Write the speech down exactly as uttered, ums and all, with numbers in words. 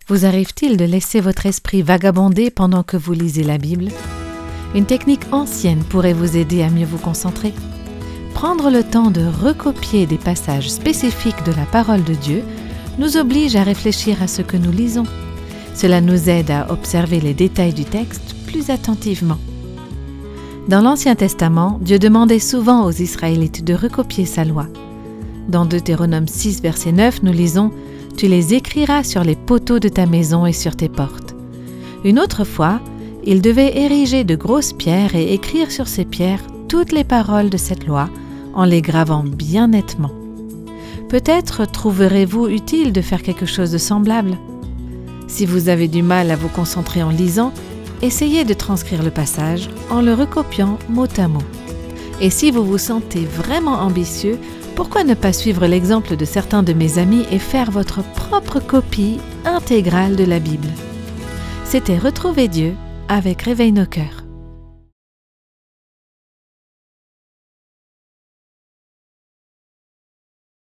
Vous arrive-t-il de laisser votre esprit vagabonder pendant que vous lisez la Bible? Une technique ancienne pourrait vous aider à mieux vous concentrer. Prendre le temps de recopier des passages spécifiques de la parole de Dieu nous oblige à réfléchir à ce que nous lisons. Cela nous aide à observer les détails du texte plus attentivement. Dans l'Ancien Testament, Dieu demandait souvent aux Israélites de recopier sa loi. Dans Deutéronome six, verset neuf, nous lisons « Tu les écriras sur les poteaux de ta maison et sur tes portes ». Une autre fois, ils devaient ériger de grosses pierres et écrire sur ces pierres toutes les paroles de cette loi en les gravant bien nettement. Peut-être trouverez-vous utile de faire quelque chose de semblable. Si vous avez du mal à vous concentrer en lisant, essayez de transcrire le passage en le recopiant mot à mot. Et si vous vous sentez vraiment ambitieux, pourquoi ne pas suivre l'exemple de certains de mes amis et faire votre propre copie intégrale de la Bible? C'était Retrouver Dieu avec Réveille nos cœurs.